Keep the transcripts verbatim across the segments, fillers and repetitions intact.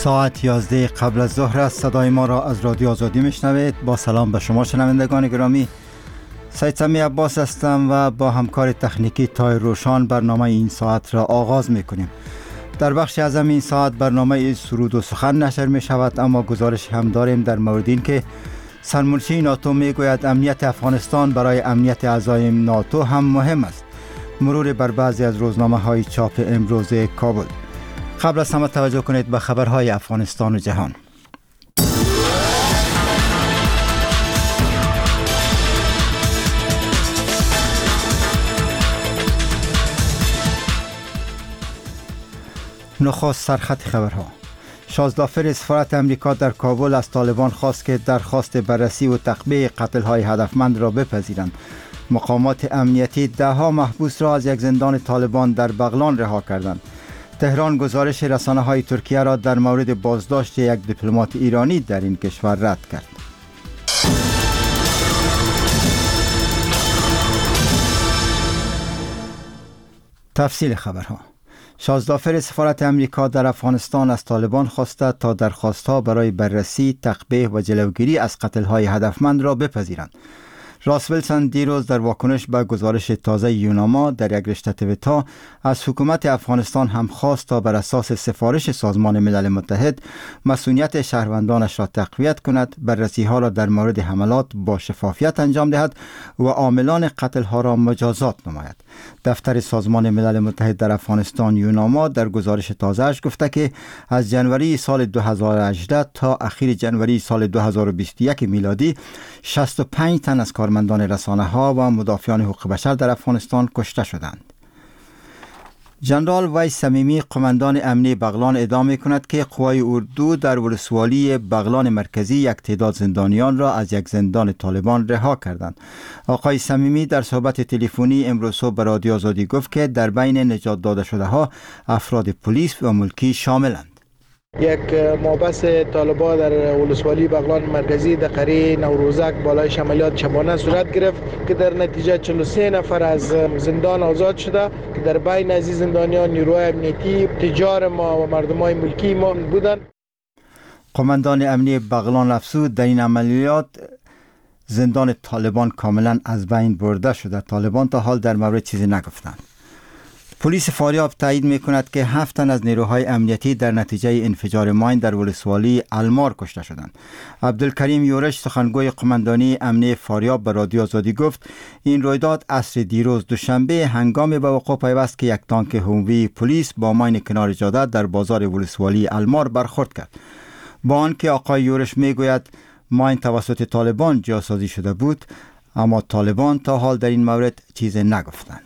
ساعت یازده قبل از ظهر است. صدای ما را از رادیو آزادی میشنوید. با سلام به شما شنوندگان گرامی، سید سمی عباس هستم و با همکار تکنیکی تای روشان برنامه این ساعت را آغاز میکنیم. در بخش اعظم این ساعت برنامه سرود و سخن نشر می شود، اما گزارش هم داریم در مورد این که سرمنشی ناتو می گوید امنیت افغانستان برای امنیت اعضای ناتو هم مهم است. مرور بر بعضی از روزنامه های چاپ امروز کابل. قبل از همه توجه کنید به خبرهای افغانستان و جهان. نخست سرخط خبرها. شازدافر سفارت امریکا در کابل از طالبان خواست که درخواست بررسی و تقبیه قتل‌های هدفمند را بپذیرند. مقامات امنیتی ده ها محبوس را از یک زندان طالبان در بغلان رها کردند. تهران گزارش رسانه‌های ترکیه را در مورد بازداشت یک دیپلمات ایرانی در این کشور رد کرد. تفصیل خبرها. شازدافر سفارت امریکا در افغانستان از طالبان خواسته تا درخواست‌ها برای بررسی، تقبیه و جلوگیری از قتل‌های هدفمند را بپذیرند. راس ویلسون دیروز در واکنش به گزارش تازه یوناما در یک رشته توییت‌ها از حکومت افغانستان هم خواست تا بر اساس سفارش سازمان ملل متحد مسئولیت شهروندانش را تقویت کند، بررسی‌ها را در مورد حملات با شفافیت انجام دهد و عاملان قتل‌ها را مجازات نماید. دفتر سازمان ملل متحد در افغانستان یوناما در گزارش تازه‌اش گفته که از جنوری سال دو هزار و هجده تا اخیر جنوری سال دو هزار و بیست و یک میلادی شصت و پنج تن از کارمندان رسانه‌ها و مدافعان حقوق بشر در افغانستان کشته شدند. جنرال ویس صمیمی قماندان امنی بغلان ادعا می‌کند که قوای اردو در ولسوالی بغلان مرکزی یک تعداد زندانیان را از یک زندان طالبان رها کردند. آقای صمیمی در صحبت تلفنی امروز صبح به رادیو آزادی گفت که در بین نجات داده شده ها افراد پلیس و ملکی شاملند. یک مابس طالبان در ولسوالی بغلان مرکزی در قریه نوروزک بالای عملیات شبانه صورت گرفت که در نتیجه چهل و سه نفر از زندان آزاد شده که در بین از این زندانیان نیروهای امنیتی، تجار ما و مردمای ملکی ما بودند. قماندان امنی بغلان افزود در این عملیات زندان طالبان کاملا از بین برده شده. طالبان تا حال در مورد چیزی نگفتند. پلیس فاریاب تایید می‌کند که هفت تن از نیروهای امنیتی در نتیجه انفجار ماین در ولسوالی المار کشته شدند. عبدالکریم یورش سخنگوی قماندانی امنی فاریاب به رادیو آزادی گفت این رویداد عصر دیروز دوشنبه هنگامی به وقوع پیوست که یک تانک هوموی پلیس با ماین کنار جاده در بازار ولسوالی المار برخورد کرد. با آنکه آقای یورش میگوید ماین توسط طالبان جاسازی شده بود، اما طالبان تا حال در این مورد چیزی نگفتند.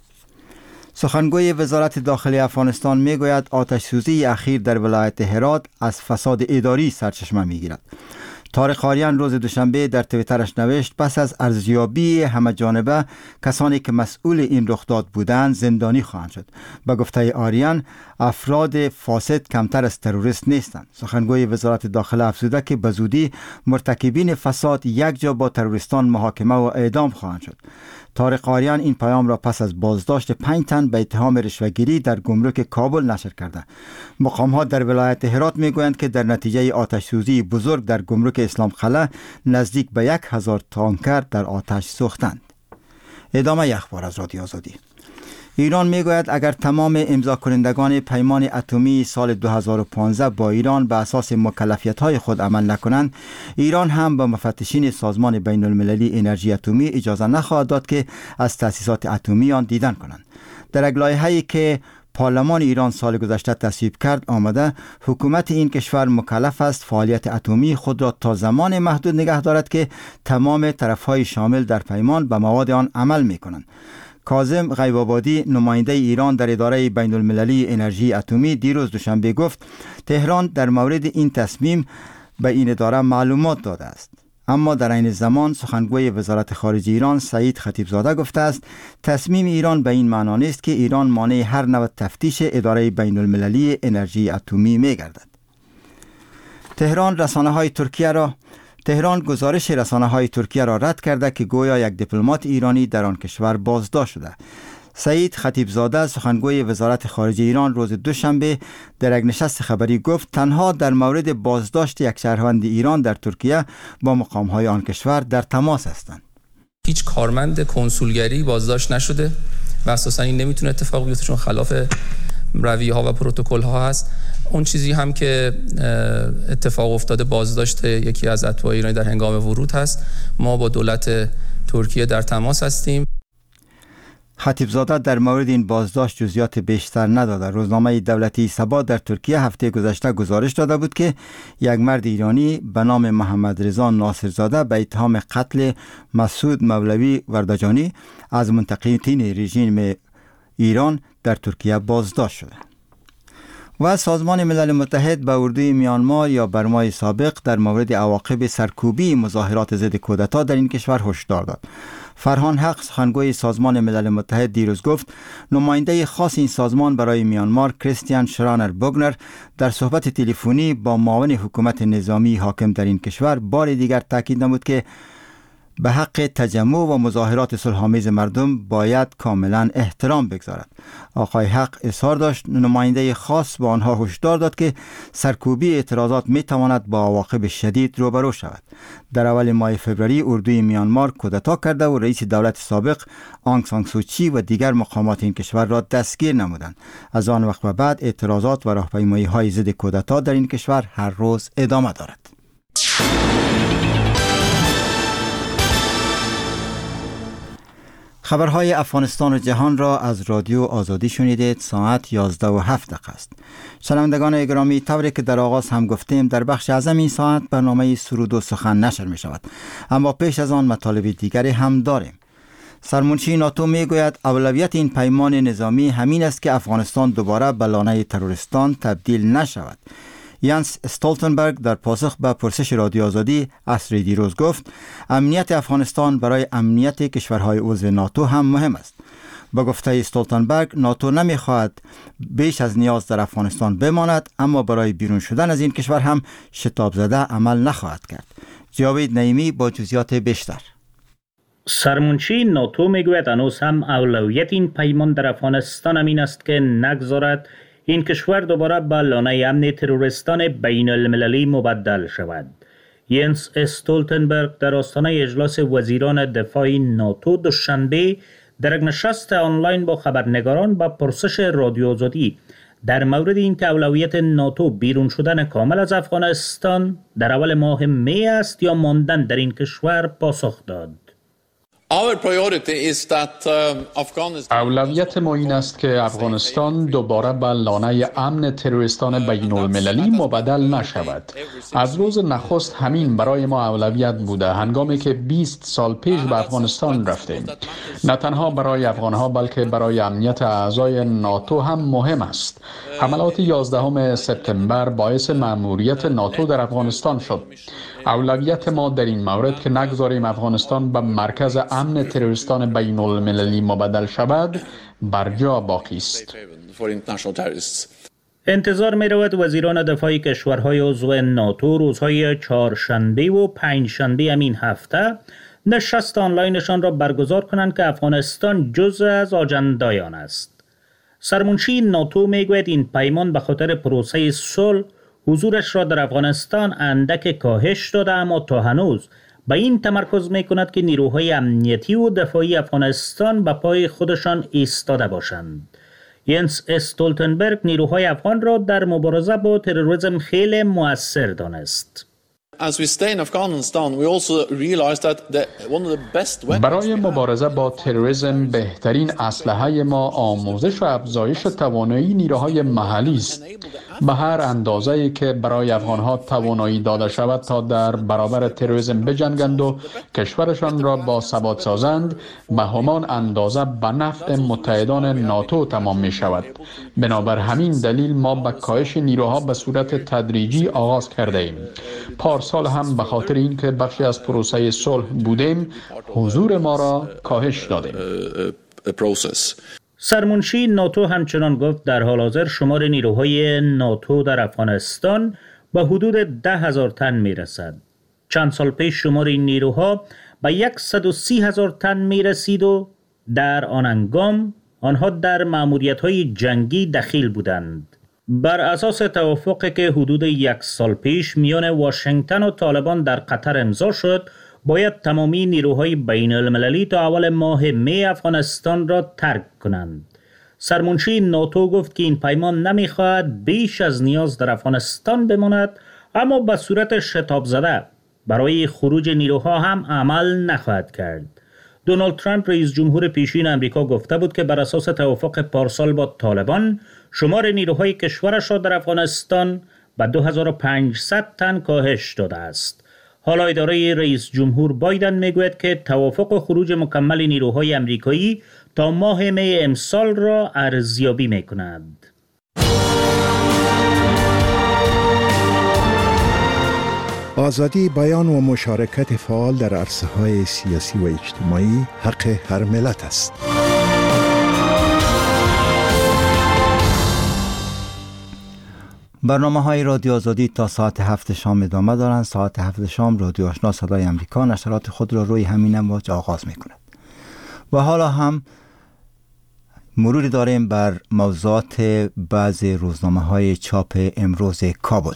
سخنگوی وزارت داخلی افغانستان میگوید آتش سوزی اخیر در ولایت هرات از فساد اداری سرچشمه میگیرد. طارق آریان روز دوشنبه در توییترش نوشت پس از ارزیابی همه جانبه کسانی که مسئول این رخداد بودند زندانی خواهند شد. به گفته آریان افراد فاسد کمتر از تروریست نیستند. سخنگوی وزارت داخله افزوده که به زودی مرتکبین فساد یک جا با تروریستان محاکمه و اعدام خواهند شد. طارق آریان این پیام را پس از بازداشت پنج تن به اتهام رشوه‌گیری در گمرک کابل نشر کرده. مقام‌ها در ولایت هرات میگویند که در نتیجه آتش سوزی بزرگ در گمرک اسلام قلعه نزدیک به یک هزار تانکر در آتش سوختند. ادامه اخبار از رادیو آزادی. ایران میگوید اگر تمام امضا کنندگان پیمان اتمی سال دو هزار و پانزده با ایران به اساس مکلفیت‌های خود عمل نکنند، ایران هم به مفتشین سازمان بین المللی انرژی اتمی اجازه نخواهد داد که از تأسیسات اتمی آن دیدن کنند. در یک لایحه‌ای که پارلمان ایران سال گذشته تصویب کرد آمده حکومت این کشور مکلف است فعالیت اتمی خود را تا زمان محدود نگه دارد که تمام طرف‌های شامل در پیمان به مواد آن عمل می‌کنند. کاظم غیب‌آبادی نماینده ایران در اداره بین المللی انرژی اتمی دیروز دوشنبه گفت تهران در مورد این تصمیم به این اداره معلومات داده است. اما در این زمان سخنگوی وزارت خارجه ایران سعید خطیبزاده گفته است تصمیم ایران به این معنا نیست که ایران مانع هر نوع تفتیش اداره بین المللی انرژی اتمی می گردد. تهران رسانه‌های ترکیه را تهران گزارش رسانه‌های ترکیه را رد کرده که گویا یک دیپلمات ایرانی در آن کشور بازداشت شده. سعید خطیبزاده سخنگوی وزارت خارجه ایران روز دوشنبه در یک نشست خبری گفت تنها در مورد بازداشت یک شهروند ایران در ترکیه با مقام‌های آن کشور در تماس هستند. هیچ کارمند کنسولگری بازداشت نشده و اساساً این نمیتونه اتفاق بیفته چون خلاف رویه ها و پروتکل ها هست. اون چیزی هم که اتفاق افتاده بازداشت یکی از اتباع ایرانی در هنگام ورود هست. ما با دولت ترکیه در تماس هستیم. خطیبزاده در مورد این بازداشت جزئیات بیشتر نداده. روزنامه دولتی سبا در ترکیه هفته گذشته گزارش داده بود که یک مرد ایرانی به نام محمد رضا ناصرزاده به اتهام قتل مسعود مولوی وردجانی از منتقدین رژیم ایران در ترکیه بازداشت شده. و سازمان ملل متحد به اردوی میانمار یا برمای سابق در مورد عواقب سرکوبی مظاهرات ضد کودتا در این کشور هشدار داد. فرهان حق سخنگوی سازمان ملل متحد دیروز گفت نماینده خاص این سازمان برای میانمار کریستیان شرانر بوگنر در صحبت تلفنی با معاون حکومت نظامی حاکم در این کشور بار دیگر تاکید نمود که به حق تجمع و مظاهرات صلح‌آمیز مردم باید کاملا احترام بگذارد. آقای حق اصرار داشت نماینده خاص با آنها هشدار داد که سرکوبی اعتراضات می تواند با عواقب شدید روبرو شود. در اول ماه فوریه اردوی میانمار کودتا کرده و رئیس دولت سابق آنگ سان سو چی و دیگر مقامات این کشور را دستگیر نمودند. از آن وقت به بعد اعتراضات و راهپیمایی‌های ضد کودتا در این کشور هر روز ادامه دارد. خبرهای افغانستان و جهان را از رادیو آزادی شنیدید. ساعت یازده و هفت دقیقه است. شنوندگان گرامی، طوری که در آغاز هم گفتیم در بخش اعظم این ساعت برنامه سرود و سخن نشر می شود، اما پیش از آن مطالب دیگری هم داریم. سرمنشی ناتو می گوید اولویت این پیمان نظامی همین است که افغانستان دوباره به لانه تروریستان تبدیل نشود. یانس استولتنبرگ در پاسخ به پرسش رادیو آزادی عصر دیروز گفت امنیت افغانستان برای امنیت کشورهای عضو ناتو هم مهم است. با گفته استولتنبرگ ناتو نمیخواهد بیش از نیاز در افغانستان بماند، اما برای بیرون شدن از این کشور هم شتاب زده عمل نخواهد کرد. جاوید نعیمی با جزئیات بیشتر. سرمنشی ناتو میگوید هنوز هم اولویت این پیمان در افغانستان همین است که نگذارد این کشور دوباره به لانه امن تروریستان بین المللی مبدل شود. ینس استولتنبرگ در آستانه اجلاس وزیران دفاع ناتو دوشنبه در یک نشست آنلاین با خبرنگاران با پرسش رادیو آزادی در مورد اینکه اولویت ناتو بیرون شدن کامل از افغانستان در اول ماه می است یا ماندن در این کشور پاسخ داد. اولویت ما این است که افغانستان دوباره به لانه امن تروریستان بین المللی مبدل نشود. از روز نخست همین برای ما اولویت بوده، هنگامی که بیست سال پیش به افغانستان رفتیم. نه تنها برای افغانها بلکه برای امنیت اعضای ناتو هم مهم است. حملات یازدهم سپتامبر باعث مأموریت ناتو در افغانستان شد. اولویت ما در این مورد که نگذاریم افغانستان به مرکز امن تروریستان بین المللی مبدل شود بر جا باقی است. انتظار می رود وزیران دفاع کشورهای عضو ناتو روزهای چهارشنبه و پنجشنبه همین هفته نشست آنلاینشان را برگزار کنند که افغانستان جزء از آجندای آن است. سرمنشی ناتو می گوید این پیمان به خاطر پروسه صلح حضورش را در افغانستان اندک کاهش داده، اما تا هنوز به این تمرکز می کند که نیروهای امنیتی و دفاعی افغانستان به پای خودشان ایستاده باشند. ینس استولتنبرگ نیروهای افغان را در مبارزه با تروریسم خیلی مؤثر دانست. برای مبارزه با تروریسم بهترین اسلحه ما آموزش و افزایش توانایی نیروهای محلی است. به هر اندازه‌ای که برای افغانها توانایی داده شود تا در برابر تروریسم بجنگند و کشورشان را با ثبات سازند، به همان اندازه به نفع متحدان ناتو تمام می شود. بنابر همین دلیل ما به کاهش نیروها به صورت تدریجی آغاز کرده ایم. پارسال هم به خاطر اینکه بخشی از پروسه صلح بودیم، حضور ما را کاهش دادیم. سرمنشی ناتو همچنان گفت در حال حاضر شمار نیروهای ناتو در افغانستان به حدود ده هزار تن می رسد. چند سال پیش شمار این نیروها به صد و سی هزار تن می رسید و در آن هنگام آنها در مأموریت‌های جنگی دخیل بودند. بر اساس توافقی که حدود یک سال پیش میان واشنگتن و طالبان در قطر امضا شد، باید تمامی نیروهای بین المللی تا اول ماه می افغانستان را ترک کنند. سرمنشی ناتو گفت که این پیمان نمیخواهد بیش از نیاز در افغانستان بماند، اما به صورت شتاب زده برای خروج نیروها هم عمل نخواهد کرد. دونالد ترامپ رئیس جمهور پیشین امریکا گفته بود که بر اساس توافق پارسال با طالبان شمار نیروهای کشورش را در افغانستان به دو هزار و پانصد تن کاهش داده است. حالا اداره رئیس جمهور بایدن میگوید که توافق خروج مکمل نیروهای امریکایی تا ماه می امسال را ارزیابی میکند. آزادی بیان و مشارکت فعال در عرصه‌های سیاسی و اجتماعی حق هر ملت است. برنامه های رادیو آزادی تا ساعت هفت شام ادامه دارند. ساعت هفت شام رادیو آشنا صدای امریکا نشرات خود را روی همین امواج آغاز می کند. و حالا هم مروری داریم بر موضوعات بعضی روزنامه های چاپ امروز کابل.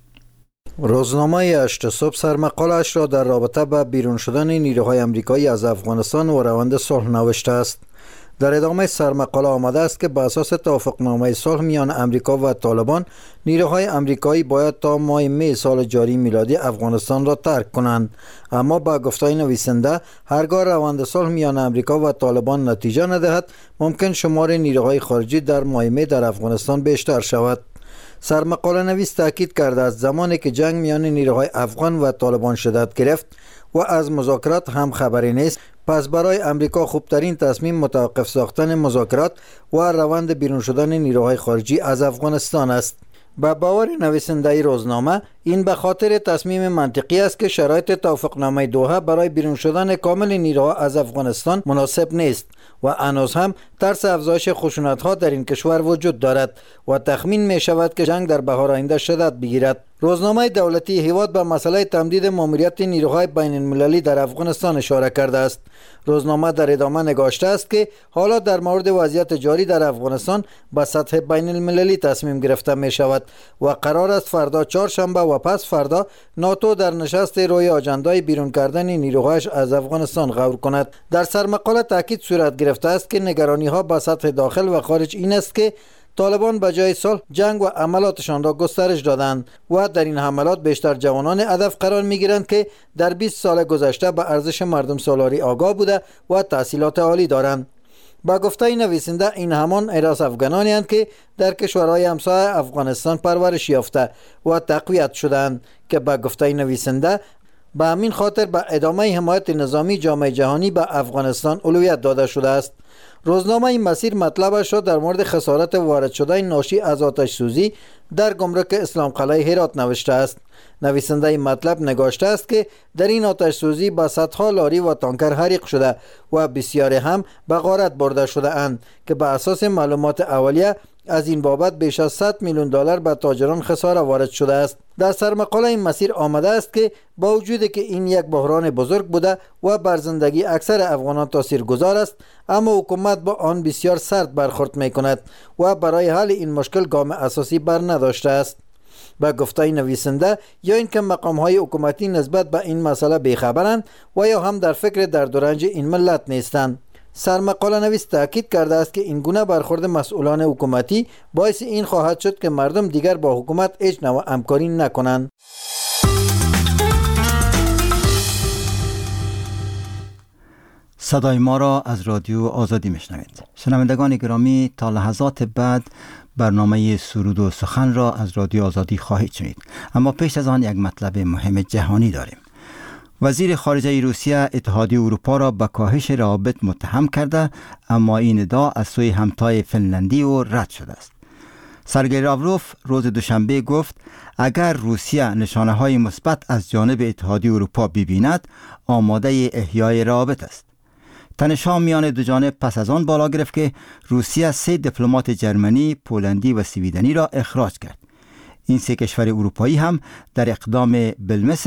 روزنامه هشت صبح سرمقاله‌اش را در رابطه با بیرون شدن نیروهای آمریکایی از افغانستان و روند صلح نوشته است. در ادامه سرمقاله آمده است که بر اساس توافقنامه صلح میان امریکا و طالبان، نیروهای آمریکایی باید تا ماه می سال جاری میلادی افغانستان را ترک کنند، اما با گفته نویسنده هرگاه روند صلح میان امریکا و طالبان نتیجه ندهد، ممکن شمار نیروهای خارجی در ماه می در افغانستان بیشتر شود. سرمقاله نویس تاکید کرده است زمانی که جنگ میان نیروهای افغان و طالبان شدت گرفت و از مذاکرات هم خبری نیست، پس برای امریکا خوبترین تصمیم متوقف ساختن مذاکرات و روند بیرون شدن نیروهای خارجی از افغانستان است. به باور نویسنده روزنامه، این به خاطر تصمیم منطقی است که شرایط توافقنامه دوحه برای بیرون شدن کامل نیروها از افغانستان مناسب نیست و هنوز هم ترس افزایش خشونت‌ها در این کشور وجود دارد و تخمین می شود که جنگ در بهار آینده شدت بگیرد. روزنامه دولتی هیواد به مسئله تمدید ماموریت نیروهای بین المللی در افغانستان اشاره کرده است. روزنامه در ادامه نگاشته است که حالا در مورد وضعیت جاری در افغانستان به سطح بین المللی تصمیم گرفته می شود و قرار است فردا چهارشنبه و پس فردا ناتو در نشست روی آجندای بیرون کردن نیروهایش از افغانستان غور کند. در سرمقاله تاکید صورت گرفته است که نگرانی ها به سطح داخل و خارج این است که طالبان به جای صلح جنگ و عملاتشان را گسترش دادند و در این حملات بیشتر جوانان هدف قرار می گیرند که در بیست سال گذشته به ارزش مردم سالاری آگاه بوده و تحصیلات عالی دارند. با گفته نویسنده این همان حراس افغانانی هستند که در کشورهای همسایه افغانستان پرورش یافته و تقویت شدند که با گفته نویسنده به همین خاطر به ادامه حمایت نظامی جامعه جهانی به افغانستان اولویت داده شده است. روزنامه این مسیر مطلبش را در مورد خسارت وارد شده ناشی از آتش سوزی در گمرک اسلام قلعه هرات نوشته است. نویسنده این مطلب نگاشته است که در این آتش سوزی با صدها لاری و تانکر حریق شده و بسیاری هم به غارت برده شده اند که به اساس معلومات اولیه از این بابت بیش از صد میلیون دلار به تاجران خساره وارد شده است. در سرمقاله این مسیر آمده است که با وجود که این یک بحران بزرگ بوده و بر زندگی اکثر افغانان تاثیرگذار است، اما حکومت با آن بسیار سرد برخورد می کند و برای حل این مشکل گام اساسی بر نداشته است. به گفته نویسنده، یا اینکه مقام‌های حکومتی نسبت به این مسئله بیخبرند و یا هم در فکر درد و رنج این ملت نیستند. سرمقاله نویس تاکید کرده است که این گونه برخورد مسئولان حکومتی باعث این خواهد شد که مردم دیگر با حکومت هیچ نوع همکاری نکنند. صدای ما را از رادیو آزادی میشنوید. شنوندگان گرامی، تا لحظات بعد برنامه سرود و سخن را از رادیو آزادی خواهید شنید، اما پیش از آن یک مطلب مهم جهانی داریم. وزیر خارجه روسیه اتحادیه اروپا را به کاهش روابط متهم کرده، اما این ادعا از سوی همتای فنلندی او رد شده است. سرگئی لاوروف روز دوشنبه گفت اگر روسیه نشانه های مثبت از جانب اتحادیه اروپا ببیند، آماده احیای روابط است. تنش‌ها میان دو جانب پس از آن بالا گرفت که روسیه سه دیپلمات جرمنی، پولندی و سویدنی را اخراج کرد. این سه کشور اروپایی هم در اقدام بالمثل